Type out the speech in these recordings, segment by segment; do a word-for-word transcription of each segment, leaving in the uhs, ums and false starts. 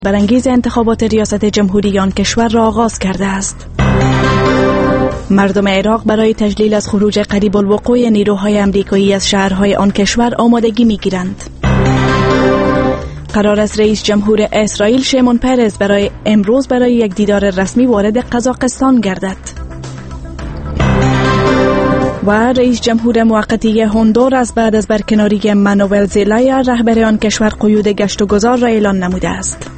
برانگیز انتخابات ریاست جمهوری آن کشور را آغاز کرده است. مردم عراق برای تجلیل از خروج قریب الوقوع نیروهای امریکایی از شهرهای آن کشور آمادگی می‌گیرند. قرار است رئیس جمهور اسرائیل شیمون پرز برای امروز برای یک دیدار رسمی وارد قزاقستان گردد. و رئیس جمهور موقتی هندوراس بعد از برکناری مانوئل زلایا رهبر آن کشور قیود گشت و گذار را اعلان نموده است.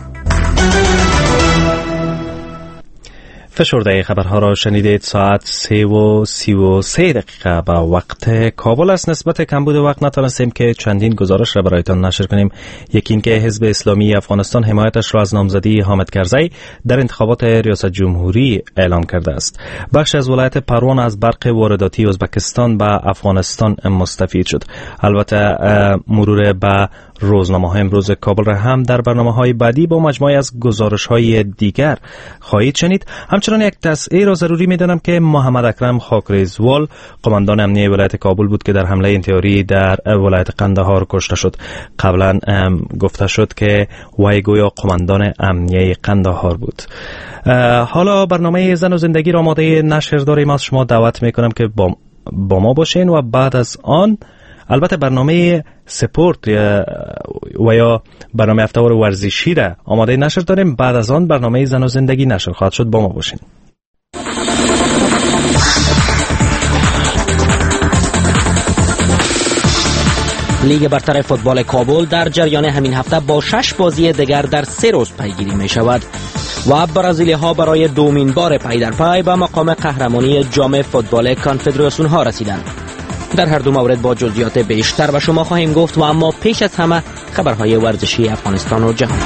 فشرده خبرها را شنیدید. ساعت سه و سی و سه دقیقه به وقت کابل است. نسبت کمبود وقت نتونستیم که چندین گزارش را برایتان نشر کنیم. یکی این که حزب اسلامی افغانستان حمایتش را از نامزدی حامد کرزی در انتخابات ریاست جمهوری اعلام کرده است. بخش از ولایت پروان از برق وارداتی ازبکستان به افغانستان مستفید شد. البته مرور به روزنامه‌های امروز کابل را هم در برنامه‌های بعدی با مجموعه از گزارش‌های دیگر خواهید شنید. همچنان یک تصحیح را ضروری می‌دانم که محمد اکرم خاکریزوال قماندان امنیه ولایت کابل بود که در حمله انتحاری در ولایت قندهار کشته شد. قبلا گفته شد که وی گویا قماندان امنیه قندهار بود. حالا برنامه زن و زندگی را آماده نشر داریم. از شما دعوت می‌کنم که با با ما باشین و بعد از آن البته برنامه سپورت و یا برنامه هفته‌وار ورزشی را آماده نشر داریم. بعد از آن برنامه زن و زندگی نشر خواهد شد. با ما باشین. لیگ برتر فوتبال کابل در جریان همین هفته با شش بازی دیگر در سه روز پیگیری می شود و برازیلی ها برای دومین بار پی در پی به مقام قهرمانی جام فوتبال کنفدراسیون ها رسیدند. در هر دو مورد با جزئیات بیشتر و شما خواهیم گفت و اما پیش از همه خبرهای ورزشی افغانستان و جهان.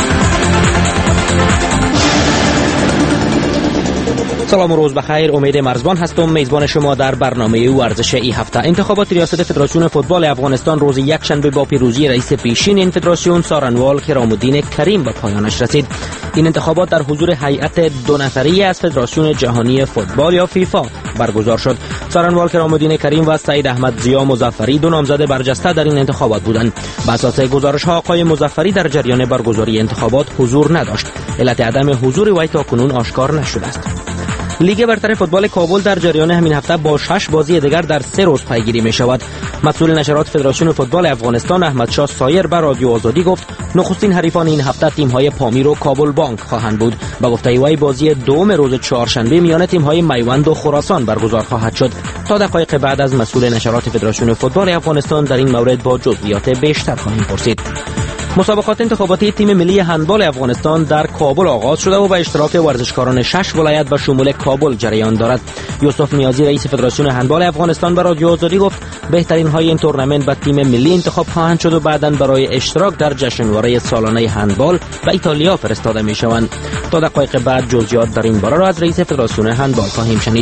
سلام و روز بخیر. امید مرزبان هستم، میزبان شما در برنامه ورزش این هفته. انتخابات ریاست فدراسیون فوتبال افغانستان روز یکشنبه با پیروزی رئیس پیشین این فدراسیون سارنوال کرام‌الدین کریم به پایانش رسید. این انتخابات در حضور هیئت دو نفری از فدراسیون جهانی فوتبال یا فیفا برگزار شد. سارنوال کرام‌الدین کریم و سعید احمد ضیا مظفری دو نامزد برجسته در این انتخابات بودند. بر اساس گزارش‌ها آقای مظفری در جریان برگزاری انتخابات حضور نداشت. علت عدم حضور وی تاکنون آشکار نشده است. لیگ برتر فوتبال کابل در جریان همین هفته با شش بازی دیگر در سه روز پیگیری می شود. مسئول نشرات فدراسیون فوتبال افغانستان احمد شاه سایر بر رادیو آزادی گفت نخستین حریفان این هفته تیم‌های پامیر و کابل بانک خواهند بود. با گفته وی بازی دوم روز چهارشنبه میان تیم‌های میوند و خراسان برگزار خواهد شد. تا دقایق بعد از مسئول نشرات فدراسیون فوتبال افغانستان در این مورد با جزئیات بیشتر خواهیم پرسید. مسابقات انتخاباتی تیم ملی هندبال افغانستان در کابل آغاز شده و با اشتراک ورزشکاران شش ولایت و شمول کابل جریان دارد. یوسف نیازی رئیس فدراسیون هندبال افغانستان بر رادیو آزادی گفت بهترین های این تورنمنت به تیم ملی انتخاب خواهند شد و بعداً برای اشتراک در جشنواره سالانه هندبال به ایتالیا فرستاده می شوند. تا دقایق بعد جزئیات در این باره را از رئیس فدراسیون هندبال خواهیم شنید.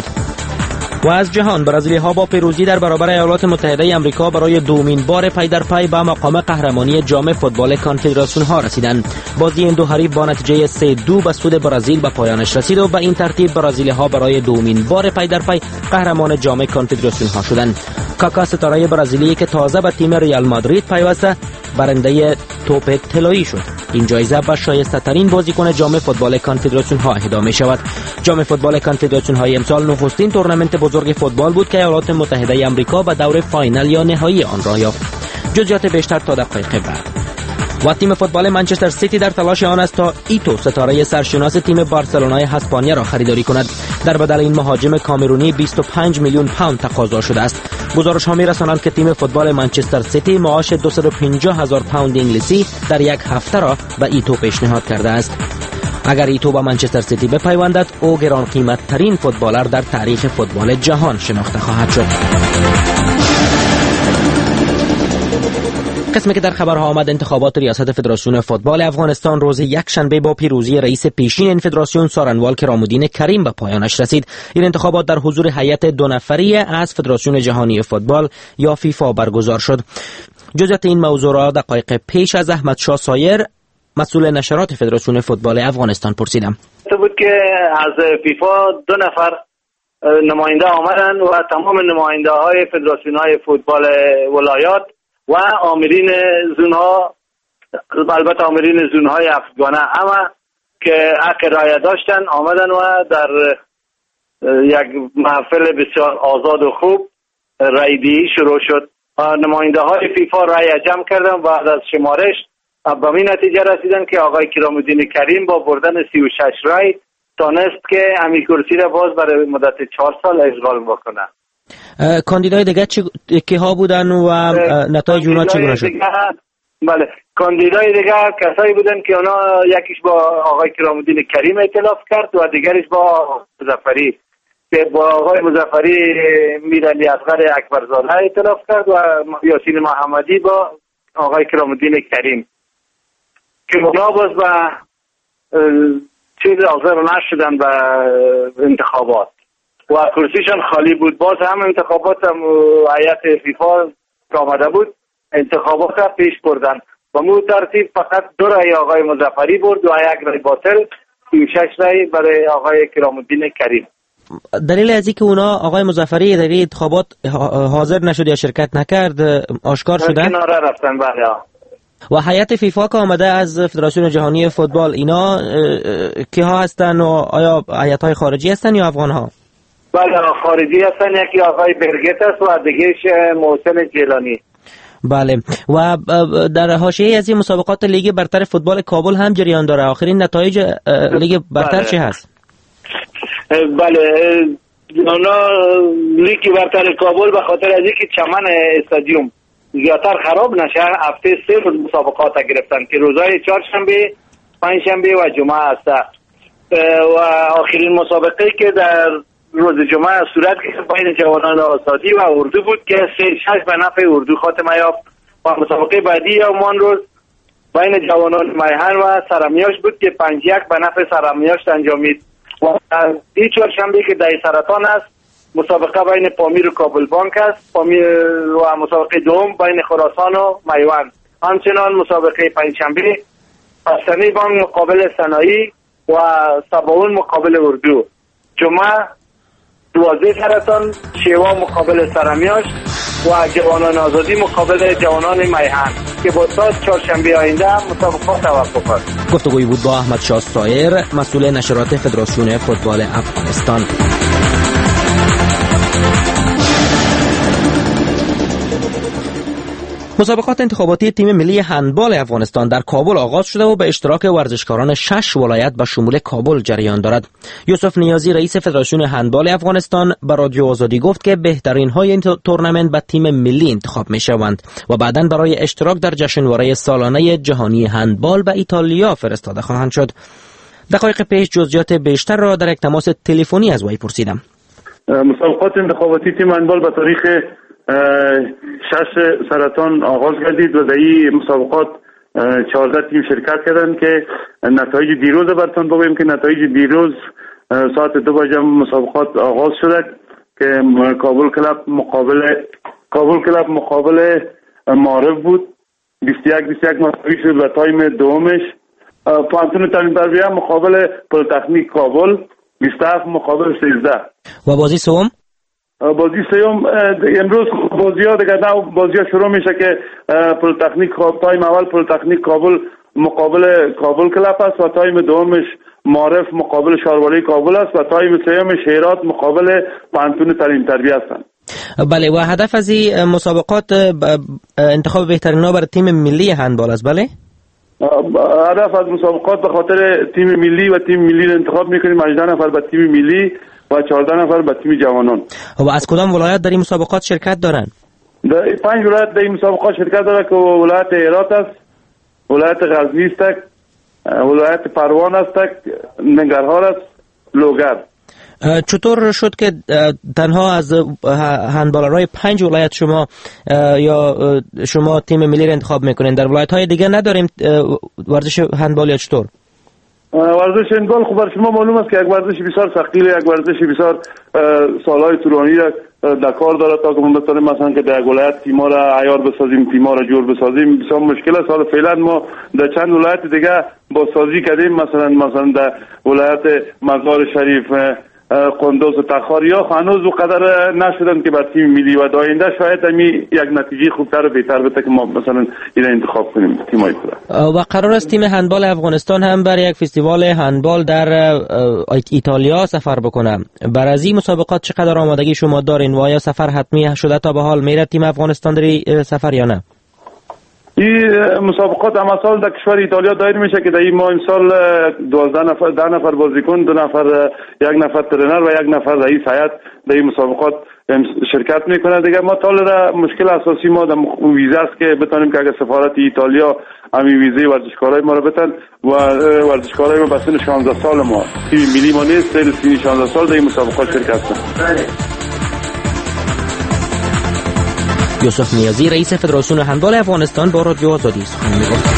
و از جهان، برزیلی ها با پیروزی در برابر ایالات متحده آمریکا برای دومین بار پی در پی به مقام قهرمانی جام فوتبال کنفدراسیون ها رسیدند. بازی این دو حریف با نتیجه سه دو به سود برزیل به پایانش رسید و به این ترتیب برزیلی ها برای دومین بار پی در پی قهرمان جام کنفدراسیون ها شدند. کاکا ستاره برزیلی که تازه به تیم ریال مادرید پیوسته برنده توپ طلایی شد. این جایزه به شایسته ترین بازیکن جام فوتبال کنفدراسیون ها اهدا می شود. جام فوتبال کنفدراسیون های امسال نخستین تورنمنت بزرگ فوتبال بود که ایالات متحده آمریکا به دور فاینال یا نهایی آن را یافت. جزئیات بیشتر تا دقایق بعد. و تیم فوتبال منچستر سیتی در تلاش آن است تا ایتو ستاره سرشناس تیم بارسلونای اسپانیا را خریداری کند. در بدل این مهاجم کامرونی بیست و پنج میلیون پوند تقاضا شده است. گزارش‌ها می‌رسانند که تیم فوتبال منچستر سیتی معاش دویست و پنجاه هزار پوند انگلیسی در یک هفته را به ایتو پیشنهاد کرده است. اگر ایتو با منچستر سیتی بپیوندد او گران قیمت ترین فوتبالر در تاریخ فوتبال جهان شناخته خواهد شد. قسمی که در خبرها آمد انتخابات ریاست فدراسیون فوتبال افغانستان روز یکشنبه با پیروزی رئیس پیشین این فدراسیون سارنوال کرام‌الدین کریم به پایانش رسید. این انتخابات در حضور هیئت دو نفری از فدراسیون جهانی فوتبال یا فیفا برگزار شد. جزئیات این موضوع را دقایق پیش از احمد شاه سایر مسئول نشرات فدراسیون فوتبال افغانستان پرسیدم. تو بود که از فیفا دو نفر نماینده آمدن و تمام نماینده های فدراسیون های فوتبال ولایات و آمرین زونها البته آمرین زونهای افغانه اما که حق رای داشتن آمدن و در یک محفل بسیار آزاد و خوب رایدهی شروع شد. نماینده های فیفا رای جمع کردن و بعد از شمارش به این نتیجه رسیدن که آقای کرام‌الدین کریم با بردن سی و شش رای تانست که همین کرسی را باز برای مدت چهار سال اشغال بکنه. کاندیدای دیگه چی که ها بودن و نتایج اونا چگونه شد؟ بله، کاندیدای دیگه کسایی بودن که اونا یکیش با آقای کرام‌الدین کریم ائتلاف کرد و دیگرش با مظفری که با آقای مظفری میرعلی اصغر اکبرزاده ائتلاف کرد و یاسین محمدی با آقای کرام‌الدین کریم که اونا باز با چیز حاضر نشدن به انتخابات و کرسیشان خالی بود. باز هم انتخابات هم هیئت فیفا که آمده بود انتخابات را پیش بردن و مو ترتیب فقط دو رای آقای مظفری برد و یک رای باطل، سی و شش رای برای آقای کرام‌الدین کریم. دلیل از اینکه اونا آقای مظفری در این انتخابات حاضر نشد یا شرکت نکرد آشکار شده؟ کناره رفتن. بله. و هیئت فیفا که آمده از فدراسیون جهانی فوتبال اینا کی ها هستن و آیا هیئت‌های خارجی هستن یا افغان ها؟ بله خارجی هستن، یکی آقای برگت است و دیگه‌اش محسن جیلانی. بله. و در حاشیه از این مسابقات لیگ برتر فوتبال کابل هم جریان داره. آخرین نتایج لیگ برتر چه هست؟ بله، اونا لیگ برتر کابل به خاطر از اینکه چمن استادیوم زیادتر خراب نشه هفته سه روز مسابقات گرفتن که روزهای چهارشنبه، پنجشنبه و جمعه است و آخرین مسابقه که در روز جمعه صورت گرفت بین جوانان آزادی و اردو بود که سه شش به نفع اردو خاتمه یافت و مسابقه بعدی همان روز بین جوانان میهن و سرمیاش بود که پنج یک به نفع سرمیاش انجامید و این چهارشنبه که در سرطان است مسابقه بین پامیر و کابل بانک است، پامیر و مسابقه دوم بین خراسان و میوند. همچنان مسابقه پنجشنبه پستنی بانک مقابل سنایی و سباون مقابل اردو، جمعه دوازده سرطان شیوا مقابل سرمیاش و جوانان آزادی مقابل جوانان میهن که با ساز چهارشنبه آینده مسابقات توقف است. گفتگوی بود با احمد شاه سایر، مسئول نشرات فدراسیون فوتبال افغانستان. مسابقات انتخاباتی تیم ملی هندبال افغانستان در کابل آغاز شده و به اشتراک ورزشکاران شش ولایت به شمول کابل جریان دارد. یوسف نیازی رئیس فدراسیون هندبال افغانستان به رادیو آزادی گفت که بهترین های این تورنمنت به تیم ملی انتخاب می شوند و بعداً برای اشتراک در جشنواره سالانه جهانی هندبال به ایتالیا فرستاده خواهند شد. دقایق پیش جزئیات بیشتر را در یک تماس تلفنی از وی پرسیدم. مسابقات انتخاباتی تیم هندبال به تاریخ شش سرطان آغاز گردید و در این مسابقات چهارده تیم شرکت کردند که نتایج دیروز براتون بگویم که نتایج دیروز ساعت دو بجه مسابقات آغاز شده که کابل کلاب مقابل کابل کلاب مقابل معارف بود. بیست و یک بیست و یک مساوی شد و تایم دومش پانتون تعلیم تربیه مقابل پلی‌تکنیک کابل بیست و هفت مقابل سیزده. و بازی سوم بازی سوم امروز بازی ها دیگه نه بازی ها شروع میشه که پلی‌تکنیک تایم اول پلی‌تکنیک کابل مقابل کابل کلاب است و تایم دومش معارف مقابل شاروالی کابل است و تایم سومش هرات مقابل پانتون تعلیم تربیه هستند. بله. و هدف از این مسابقات انتخاب بهترین ها برای تیم ملی هندبال است. بله. هدف از مسابقات به خاطر تیم ملی و تیم ملی انتخاب میکنیم. هجده نفر به تیم ملی و چهارده نفر به تیم جوانان. و از کدام ولایت در این مسابقات شرکت دارند؟ در پنج ولایت در این مسابقات شرکت دارند که ولایت هرات است، ولایت غزنی است، ولایت پروان است، ننگرهار است، لوگر. چطور شد که تنها از هندبالرهای پنج ولایت شما یا شما تیم ملی را انتخاب میکنین؟ در ولایت های دیگه نداریم ورزش هندبال یا چطور؟ ورزش هندبال خب بر شما معلوم است که یک ورزش بسیار ثقیله، یک ورزش بسیار سالهای طولانی را در کار دارد تا که ما بتونیم مثلا که در ولایت تیم‌ها را عیار بسازیم، تیم‌ها را جور بسازیم بسیار مشکل است. حالا فعلا ما در چند ولایت دیگه بازسازی کردیم، مثلا مثلا در ولایت مزار شریف قندوز و تخاریا هنوز و قدر نشدن که بر تیم ملی و آینده شاید همی یک نتیجه خوبتر و بهتر بده که ما مثلا این انتخاب کنیم تیمای خود. و قرار است تیم هندبال افغانستان هم برای یک فستیوال هندبال در ایتالیا سفر بکنه. برای از این مسابقات چقدر آمادگی شما دارین و آیا سفر حتمی شده تا به حال میره تیم افغانستان در سفر یا نه؟ این مسابقات اما سال در کشور ایتالیا دایر میشه که در این ما امسال دوازده نفر ده نفر بازیکن، دو نفر یک نفر ترینر و یک نفر رئیس هیئت در این مسابقات شرکت میکنه. دیگه ما تا حالا مشکل اساسی ما در ویزا است که بتونیم که اگر سفارت ایتالیا همین ویزه ورزشکارای ما رو بدن و ورزشکارای ما به سن شانزده سال ما تیم ملی ما نیست، سن شانزده سال در این مسابقات شرکت کنن. یوسف نیازی رئیس فدراسیون هندبال افغانستان با رادیو آزادی سخن می‌گفت.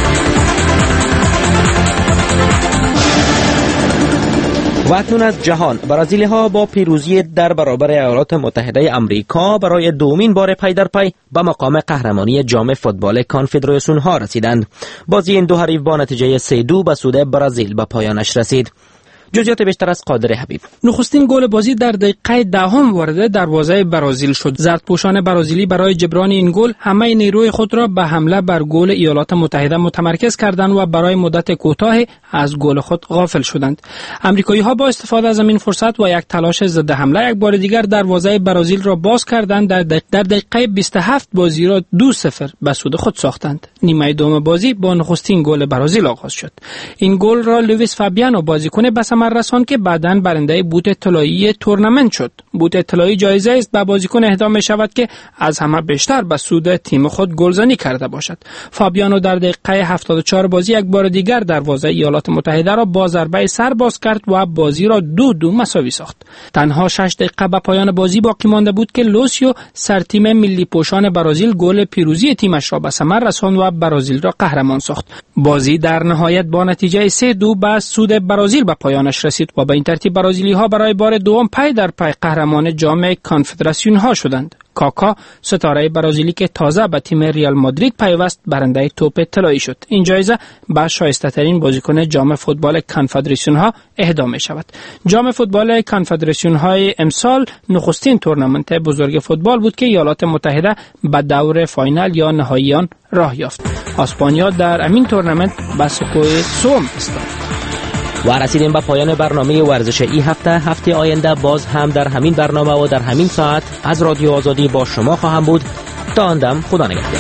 و اکنون از جهان، برازیلی ها با پیروزی در برابر ایالات متحده آمریکا برای دومین بار پی در پی به مقام قهرمانی جام فوتبال کانفدراسیون ها رسیدند. بازی این دو حریف با نتیجه سه دو به سود برزیل به پایانش رسید. جزئیات بیشتر از قادر حبیب. نخستین گل بازی در دقیقه دهم وارد دروازه برازیل شد. زردپوشان برازیلی برای جبران این گل همه نیروی خود را به حمله بر گل ایالات متحده متمرکز کردند و برای مدت کوتاهی از گل خود غافل شدند. آمریکایی‌ها با استفاده از این فرصت و یک تلاش ضد حمله یک بار دیگر دروازه برازیل را باز کردند. در دقیقه, در دقیقه بیست و هفت بازی را دو صفر به سود خود ساختند. نیمه دوم بازی با نخستین گل برازیل آغاز شد. این گل را لوئیس فابیانو بازیکن بسمر رسان که بعداً برنده بوت طلایی تورنمنت شد. بوت طلایی جایزه است به بازیکن اهدا می شود که از همه بیشتر به سود تیم خود گلزنی کرده باشد. فابیانو در دقیقه هفتاد و چهار بازی یک بار دیگر دروازه ایالات متحده را با ضربه سر باز کرد و بازی را دو دو مساوی ساخت. تنها شش دقیقه به پایان بازی باقی مانده بود که لوسیو سرتیم ملی پوشان برازیل گل پیروزی تیمش را به ثمر رساند و برازیل را قهرمان ساخت. بازی در نهایت با نتیجه سه دو به سود برازیل به پایانش رسید و به این ترتیب برازیلی ها برای بار دوم پی در پی قهرمان جام کانفدراسیون ها شدند. کاکا ستاره برازیلی که تازه به تیم ریال مادرید پیوست برنده توپ طلایی شد. این جایزه به شایسته ترین بازیکن جام فوتبال کانفدراسیون ها اهدا می شود. جام فوتبال کانفدراسیون های امسال نخستین تورنمنت بزرگ فوتبال بود که ایالات متحده به دور فاینال یا نهایی آن راه یافت. اسپانیا در همین تورنمنت به سکوی سوم ایستاد. و رسیدیم به پایان برنامه ورزش این هفته. هفته آینده باز هم در همین برنامه و در همین ساعت از رادیو آزادی با شما خواهم بود. تا آن دم خدا نگهدار.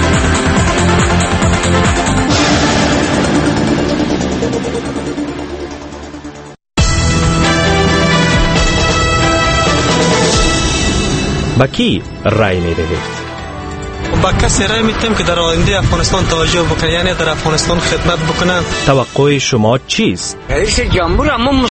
با کی رای می دهید؟ با کسی رای میتیم که در آینده افغانستان توجه بکنه، یعنی در افغانستان خدمت بکنه. توقع شما چیست؟ رئیس جمهور اما